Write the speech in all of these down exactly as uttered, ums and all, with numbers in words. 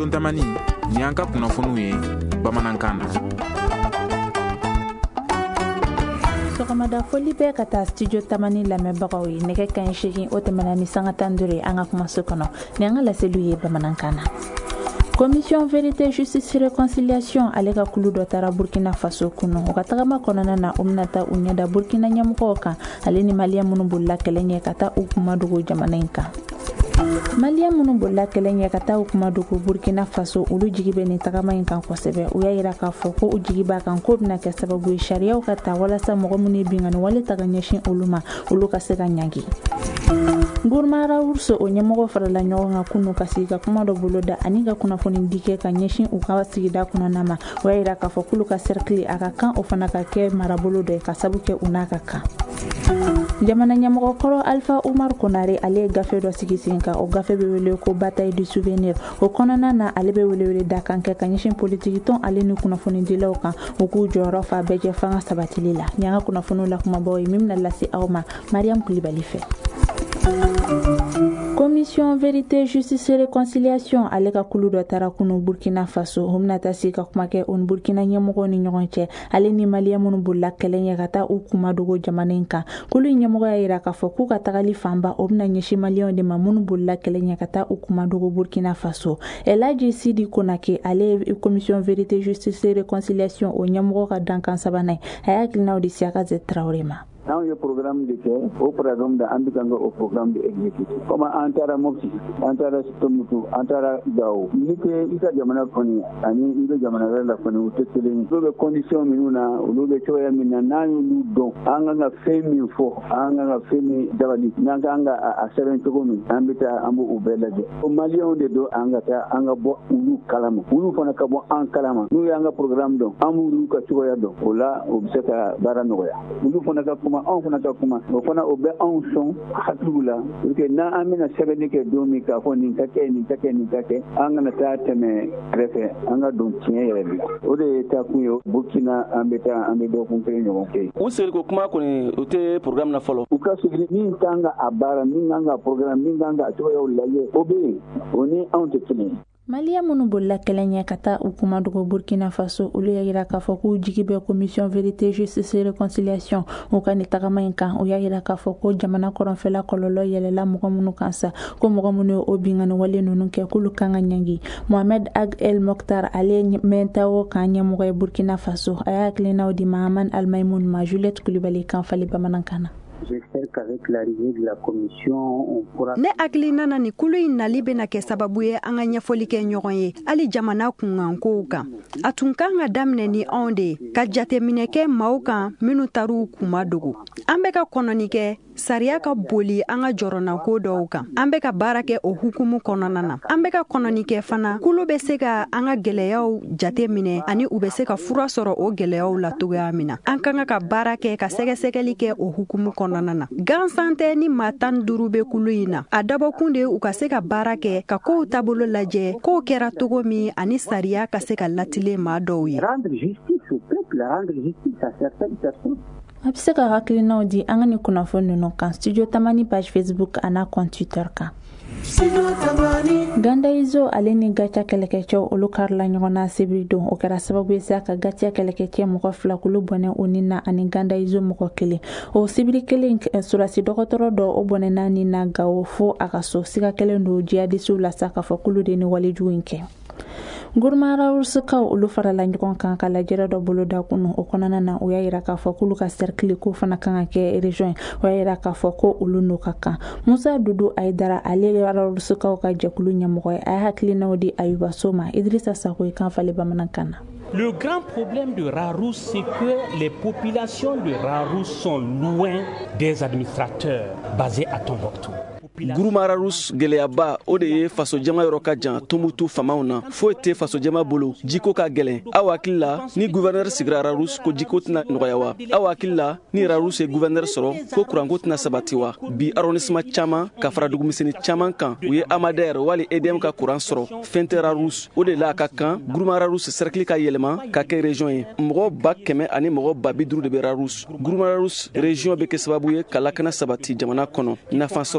Studio Tamani ni an ka kunnafoniw ye bamanankan na. Sɔgɔmada foli bɛɛ ka taa Studio Tamani lamɛnbagaw ye. Nɛgɛ kaɲɛ seegin o tɛmɛna ni sanga tan duuru ye an ka kumaso kɔnɔ ni an ka laseliw ye bamanankan na. Commission Vérité Justice Réconciliation ale ka kulu dɔ taara Burkina Faso kunu. O ka tagama kɔnɔna na o bɛna taa u ɲɛda Burkina ɲɛmɔgɔw kan ale ni maliyɛn minnu bolila kɛlɛ ɲɛ ka taa u kumadogo jamana in kan. Maliyɛn minnu bolila kɛlɛ ɲɛ ka taa u kumadogo Burkina Faso olu jigi bɛ nin tagama in kan kosɛbɛ. U y'a yira k'a fɔ ko u jigi b'a kan ko bɛna kɛ sababu ye sariyaw ka ta walasa mɔgɔ minnu ye bingani wale ta ka ɲɛsin olu ma olu ka se ka ɲangi. Gurmara Urso o ɲɛmɔgɔ farala ɲɔgɔn kan kunu ka sigi ka kuma dɔ bolo da ani ka kunnafoni di kɛ ka ɲɛsin u ka sigida kɔnɔna ma. O y'a yira k'a fɔ k'olu ka cercle a ka kan o fana ka kɛ marabolo dɔ ye ka sabu kɛ u n'a ka kan. Jamana ɲɛmɔgɔ kɔrɔ Alpha Umar Konare ale ye gafe dɔ sigi sen kan. O gafe bɛ wele ko Bataille du Souvenir. O kɔnɔna na ale bɛ welewele da kan kɛ ka ɲɛsin politique tɔn ale ni kunnafoni dilaw kan u k'u jɔyɔrɔ fa bɛɛ jɛ fanga sabatili la. Ni an ka kunnafoniw la kumabaw ye min bɛna lase aw ma Mariam Kulibali fɛ. Commission Vérité Justice Réconciliation ale ka kulu dɔ taara kunu Burkina Faso. O bɛna taa sigi ka kuma kɛ o ni Burkina ɲɛmɔgɔw ni ɲɔgɔn cɛ ale ni maliyɛn minnu bolila kɛlɛ ɲɛ ka taa u kumadogo jamana in kan. Kulu ɲɛmɔgɔ y'a yira k'a fɔ k'u ka tagali fanba o bɛna ɲɛsin maliyɛnw de ma minnu bolila kɛlɛ ɲɛ ka taa u kumadogo Burkina Faso. Elaji Sidi Konake ale ye Commission Vérité Justice Réconciliation o ɲɛmɔgɔ ka dankan sabanan a y'a hakilinaw di Siakaze Traoré ma. Dans le programme de paix, au programme d'Ambikanga, au programme d'exécutif. Comme Antara Mopsi, Antara Stomutu, Antara Gao. Nike Ika Jamana Koni, Ani Ika Jamana Vela Koni, Utetelin, Lube Condition Minuna, Lube Choya Mina, Nanu Don, Anga Femi Fo, Anga Femi Davadi, Nanga a seven Togomi, Ambita Ambu Ubelade. Au Malion de Do, Angata, Angabo, Ulu Kalama, Ulu Fanakabo, Ankalama, Nuyanga programme Don, Amu Kachoya Don, Ola, Obseka Baranoya. Ulu Fanakapuma. On fana ka kuma o fana o bɛ anw sɔn hakiliw la pour que n'an an bɛna sɛbɛnni kɛ don min k'a fɔ nin ka kɛ nin ka kɛ nin ka kɛ an kana taa tɛmɛ kɛrɛfɛ an ka don tiɲɛ yɛrɛ de la o de ye taa kun ye Burkina an bɛ taa an bɛ dɔgɔkun kelen ɲɔgɔn kɛ. U sigi ko kuma kɔni o tɛ programme na fɔlɔ. U ka sigi min kan ka a baara min kan ka programme min kan ka a cogoyaw lajɛ o bɛ yen o ni anw tɛ kelen ye. Maliyɛn minnu bolila kɛlɛ ɲɛ ka taa u kumadogo Burkina Faso olu y'a yira k'a fɔ k'u jigi bɛ Commission Vérité Justice Réconciliation u ka nin tagama in kan. U y'a yira k'a fɔ ko jamana kɔrɔnfɛla kɔlɔlɔ yɛlɛla mɔgɔ minnu kan sa ko mɔgɔ minnu ye o bingani wale ninnu kɛ k'olu kan ka ɲangi. Mohamed Ag El Mokhtar ale mɛnta o kan ɲɛmɔgɔ ye Burkina Faso a y'a hakilinaw di Mahaman Almaymoun ma Juliette Kulibali kan fali bamanankan na. J'espère qu'avec l'arrivée de la commission, on pourra... Ne hakilina na ni kulu in nali bena kɛ sababu ye an ka ɲɛfɔli kɛ ɲɔgɔn ye hali jamana kunkankow kan. A tun kan ka daminɛ ni anw de ka jateminɛ kɛ maaw kan minnu taru kuma dogo. An bɛ ka kɔnɔni kɛ sariya ka boli an ka jɔrɔnako dɔw kan. An bɛ ka baara kɛ o hukumu kɔnɔna na. An bɛ ka kɔnɔni kɛ fana kulu bɛ se ka an ka gɛlɛyaw jateminɛ ani u bɛ se ka fura sɔrɔ o gɛlɛyaw la togoya min na. An kan ka baara kɛ ka sɛgɛsɛgɛli kɛ o hukumu kɔnɔna na. Gansan tɛ ni maa tan duuru bɛ kulu in na. A dabɔkun de u ka se ka baara kɛ ka kow taabolo lajɛ kow kɛra togo min ani sariya ka se ka latile maa dɔw ye. Rendre justice au peuple, rendre justice à certaines personnes. A bɛ se ka hakilinaw di an ka nin kunnafoni ninnu kan Studio Tamani page Facebook a n'a compte Twitter kan. Ganda Izo ale ni gacha kɛlɛkɛcɛw olu karila ɲɔgɔn na sibiri don o kɛra sababu ye sa ka gacha kɛlɛkɛcɛ mɔgɔ fila kulu bɔnɛ o ni na ani Ganda Izo mɔgɔ kelen o sibiri kelen surasi dɔgɔtɔrɔ dɔ o bɔnɛ na ni na Gawo fo a ka so siga kelen don jihadisiw la sa ka fɔ kulu de ni walejugu in kɛ. Gurmara Ursukaw olu farala ɲɔgɔn kan ka lajɛrɛ dɔ bolo da kunu o kɔnɔna na u y'a yira k'a fɔ k'olu ka cercle ko fana kan ka kɛ région o y'a yira k'a fɔ ko olu n'u ka kan. Musa Dudu Aidara ale Gurmara Ursukaw ka jɛkulu ɲɛmɔgɔ ye a ye hakilinaw di Ayuba Soma Idrissa Sako ye kan fali bamanankan na. Le grand problème de Rarousse, c'est que les populations de Rarousse sont loin des administrateurs basés à Tombouctou. Gurumararus gɛlɛyaba o de ye faso jama yɔrɔ ka jan Tombouctou famaw na foyi tɛ faso jama bolo jiko ka gɛlɛn aw hakili la ni gouverneur sigira Rarousse ko jiko tɛna nɔgɔya wa aw hakili la ni Rarousse ye gouverneur sɔrɔ ko kuranko tɛna sabati wa bi arrondissement caman ka fara dugumisɛnnin caman kan u ye Amadère wali E D M ka kuran sɔrɔ fɛn tɛ Rarousse o de la ka kan Gurumararus cercle ka yɛlɛma ka kɛ région ye mɔgɔ ba kɛmɛ ani mɔgɔ ba bi duuru de bɛ Rarousse Gurumararus région bɛ kɛ sababu ye ka lakana sabati jamana kɔnɔ nafa sɔrɔ sira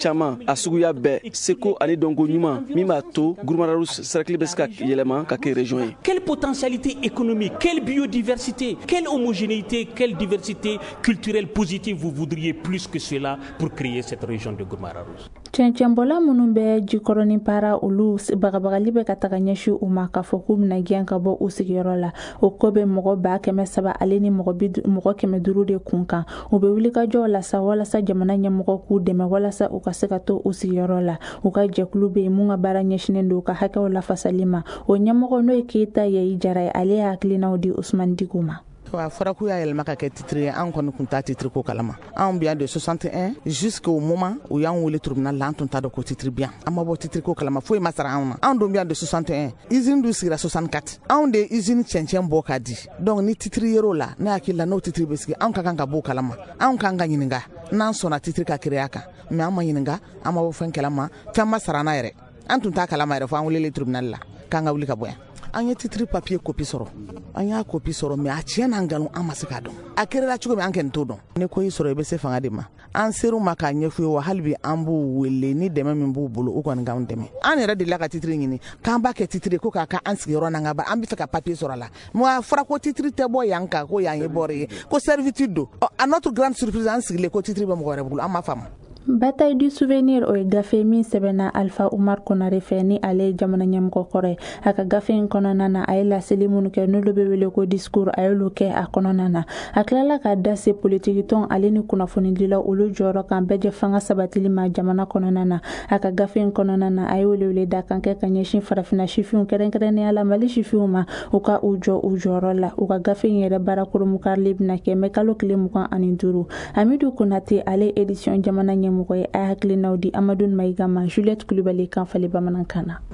caaman a suguya bɛɛ seko ani dɔnko ɲuman min b'a to Gourmara-Rousse cercle bɛ se ka yɛlɛma ka kɛ région ye. Quelle potentialité économique, quelle biodiversité, quelle homogénéité, quelle diversité culturelle positive vous voudriez plus que cela pour créer cette région de Gourmara-Rousse? Cɛncɛnbɔla minnu bɛ jikɔrɔni para olu bagabagali bɛ ka taga ɲɛsi u ma k'a fɔ k'u bɛna gɛn ka bɔ u sigiyɔrɔ la. O ko bɛ mɔgɔ ba kɛmɛ saba ale ni mɔgɔ kɛmɛ duuru de kun kan. U bɛ wuli ka jɔ lasa walasa jamana ɲɛmɔgɔ k'u dɛmɛ walasa u ka se ka to u sigiyɔrɔ la. U ka jɛkulu bɛ yen mun ka baara ɲɛsinen don u ka hakɛw lafasali ma. O ɲɛmɔgɔ n'o ye Keyita Yayi Jara ye ale y'a hakilinaw di Usman Diko ma. wa fɔra k'u y'a yɛlɛma ka kɛ titre ye an kɔni kun t'a titre ko kalama an biya de soixante et un jusqu'au moment où y'an wele tribunal la an tun t'a dɔn ko titre biyan an ma bɔ titre ko kalama foyi ma sara anw na an don biya de soixante et un usine du sigira soixante-quatre anw de usine cɛncɛn bɔ ka di donc ni titre yer'o la ne hakili la n'o titre bɛ sigi anw ka kan ka bɔ kalama anw kan ka ɲininka n'an sɔnna titre ka créer kan mais an ma ɲininka an ma bɔ fɛn kalama fɛn ma sara na yɛrɛ an tun t'a kalama yɛrɛ fo an welele tribunal la k'an ka wuli ka bɔ yan an ye titre papier copie sɔrɔ an y'a copie sɔrɔ mais a tiɲɛ n'an nkalon an ma se k'a dɔn a kɛra cogo min an kɛn t'o dɔn ni ko y'i sɔrɔ i bɛ se fanga de ma an ser'u ma k'a ɲɛfɔ ye wa hali bi an b'u wele ni dɛmɛ min b'u bolo u kɔni k'an dɛmɛ an yɛrɛ delila ka titre ɲini k'an b'a kɛ titre ko k'a ka an sigiyɔrɔ n'an ka baara an bɛ fɛ ka papier sɔrɔ a la mais a fɔra ko titre tɛ bɔ yan kan ko yan ye bɔre ye ko servitude don à notre grande surprise an sigilen ko titre bɛ mɔgɔ wɛrɛ bolo an ma faamu. Bataille du souvenir o ye gafe min sɛbɛnna Alpha Umar Konare fɛ ni ale ye jamana ɲɛmɔgɔ kɔrɔ ye a ka gafe in kɔnɔna na a ye laseli minnu kɛ n'olu bɛ wele ko discours a y'olu kɛ a kɔnɔna na a tilala k'a da se politiki tɔn ale ni kunnafonidilaw olu jɔyɔrɔ kan bɛɛ jɛ fanga sabatili ma jamana kɔnɔna na a ka gafe in kɔnɔna na a ye welewele da kan kɛ ka ɲɛsin farafina sifinw kɛrɛnkɛrɛnnenya la Mali sifinw ma u ka u jɔ u jɔyɔrɔ la u ka gafe in yɛrɛ baara koromukarili bɛna kɛ mɛ kalo tile mugan ani duuru Amidou Konate ale édition jamana ɲɛmɔgɔ mɔgɔ ye a hakilinaw di Amadou Maïga ma Juliette Kulibali kan fali bamanankan na.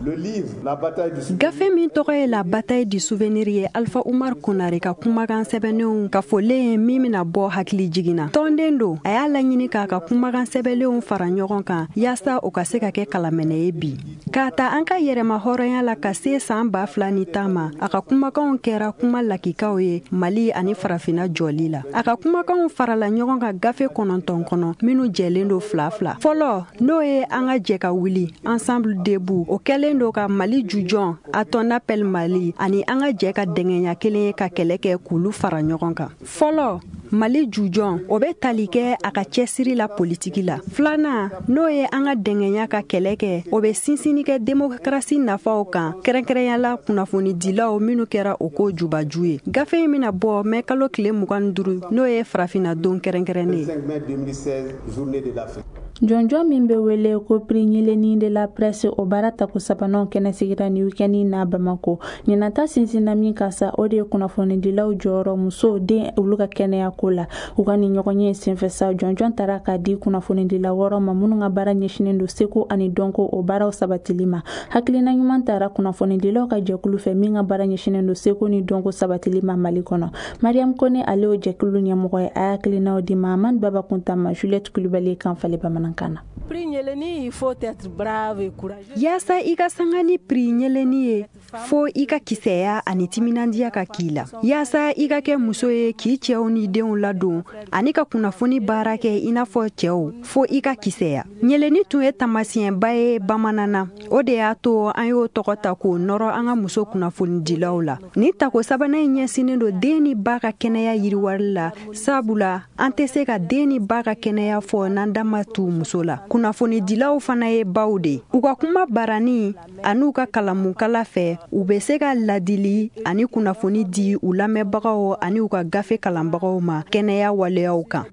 Gafe min tɔgɔ ye La bataille du souvenir ye Alpha Umar Konare ka kumakan sɛbɛnenw ka fɔlen min mina bɔ hakili jiginna. Tɔnden do a y'a laɲini k'a ka kumakan sɛbɛnlenw fara ɲɔgɔn kan yaasa o ka se ka kɛ kalamɛnɛ ye bi. K'a ta an ka yɛrɛma hɔrɔnya la ka se san ba fila ni tan ma a ka kumakanw kɛra kuma lakikaw ye Mali ani farafina jɔli la. A ka kumakanw farala ɲɔgɔn kan gafe kɔnɔntɔn kɔnɔ minnu jɛlen do fila fila. Fɔlɔ n'o ye an ka jɛ ka wuli Ensemble Debout o kɛlen do ka Mali jujɔn a ton appel Mali ani an ka jɛ ka dɛngɛnya kelen ye ka kɛlɛ kɛ k'olu fara ɲɔgɔn kan. Fɔlɔ Mali jujɔn o bɛ tali kɛ a ka cɛsiri la politiki la. Filanan n'o ye an ka dɛngɛnya ka kɛlɛ kɛ o bɛ sinsinni kɛ démocratie nafaw kan kɛrɛnkɛrɛnyala kunnafonidilaw minnu kɛra o ko jubaju ye. Gafe in mina bɔ mɛ kalo tile mugan ni duuru n'o ye farafina don kɛrɛnkɛrɛnnen ye. Jɔnjɔn min bɛ wele ko prix ɲɛlɛnni de la presse o baara tako sabanan kɛnɛ sigira ni weekend na Bamako ɲinata sinsinna min ka sa o de ye kunnafonidilaw jɔyɔrɔ musow den olu ka kɛnɛya ko la u ka ni ɲɔgɔn ye senfɛ sa jɔnjɔn taara ka di kunnafonidilaw wɔɔrɔ ma minnu ka baara ɲɛsinen don seko ani dɔnko o baaraw sabatili ma hakilina ɲuman taara kunnafonidilaw ka jɛkulu fɛ min ka baara ɲɛsinen don seko ni dɔnko sabatili ma Mali kɔnɔ Mariam Kone ale o jɛkulu ɲɛmɔgɔ ye a hakilinaw di Mahamad Baba Kuntama Juliette Kulibali kan fali bamanankan na. Yaasa i ka sanga ni prix ɲɛlɛnni ye fo i ka kisɛya ani timinandiya ka k'i la yaasa i ka kɛ muso ye k'i cɛw ni denw ladon ani ka kunnafoni baara kɛ i n'a fɔ cɛw fo i ka kisɛya ɲɛlɛnni tun ye tamasiyɛnba ye bamanan na o de y'a to an y'o tɔgɔ ta k'o nɔrɔ an ka muso kunnafonidilaw la ni tako sabanan in ɲɛsinen do den ni ba ka kɛnɛya yiriwari la sabula an tɛ se ka den ni ba ka kɛnɛya fɔ n'an da ma tu muso la kunnafonidilaw fana ye baw de u ka kuma barani an'u ka kalamukala fɛ u bɛ se ka ladili ani kunnafoni di u lamɛnbagaw ani u ka gafe kalanbagaw ma kɛnɛya waleyaw kan.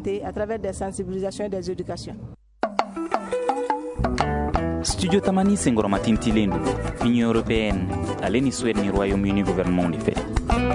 Studio Tamani senkɔrɔma tintilen don Union européenne ale ni Suède ni Royaume-Uni gouvernement de fɛ.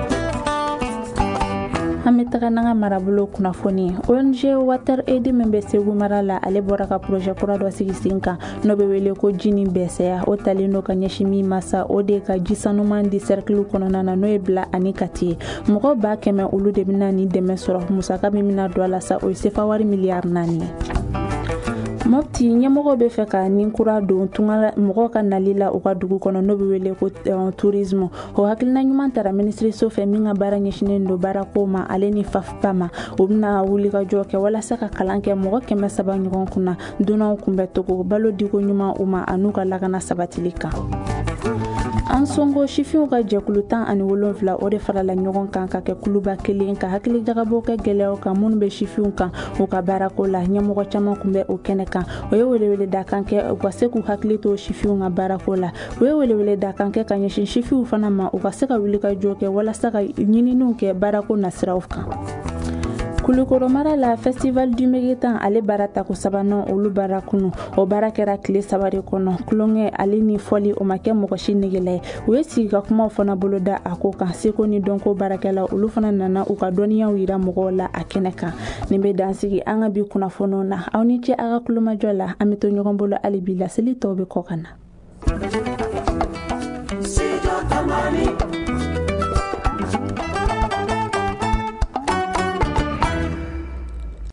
An bɛ taga n'an ka marabolo kunnafoni O N G Water Aid min bɛ Segu mara la ale bɔra ka projet kura dɔ sigi sen kan n'o bɛ wele ko ji ni bɛsɛya o talen do ka ɲɛsin min ma sa o de ka ji sanuman di cercle kɔnɔna na n'o ye bila ani kati ye mɔgɔ ba kɛmɛ olu de bɛna ni dɛmɛ sɔrɔ musaka min bɛna don a la sa o ye sefa wari miliyari naani ye Mopti ɲɛmɔgɔ bɛ fɛ ka nin kura don tunga mɔgɔ ka nali la u ka dugu kɔnɔ n'o bɛ wele ko tourisme o hakilina ɲuman taara ministeriso fɛ min ka baara ɲɛsinnen don baarako ma ale ni fafa ma o bɛna wuli ka jɔ kɛ walasa ka kalan kɛ mɔgɔ kɛmɛ saba ɲɔgɔn kunna donnaw kunbɛ togo balo diko ɲuman u ma an'u ka lakana sabatili kan. An songo sifinw ka jɛkulu tan ani wolonfila o de farala ɲɔgɔn kan ka kɛ kuluba kelen ka hakili jagabɔ kɛ gɛlɛyaw kan minnu bɛ sifinw kan u ka baarako la ɲɛmɔgɔ caman kun bɛ o kɛnɛ kan o ye welewele da kan kɛ u ka se k'u hakili to sifinw ka baarako la o ye welewele da kan kɛ ka ɲɛsin sifinw fana ma u ka se ka wuli ka jɔ kɛ walasa ka ɲininiw kɛ baarako nasiraw kan. Kulukoro mara la festival du Megetan ale baara tako sabanan olu baara kunu o baara kɛra tile saba de kɔnɔ kulonkɛ ale ni fɔli o ma kɛ mɔgɔ si negela ye u ye sigi ka kumaw fana bolo da a ko kan seko ni dɔnko baarakɛla olu fana nana u ka dɔnniyaw yira mɔgɔw la a kɛnɛ kan nin bɛ dansigi an ka bi kunnafoniw na aw ni ce a ka kulomajɔ la an bɛ to ɲɔgɔn bolo hali bi laseli tɔw bɛ kɔ ka na.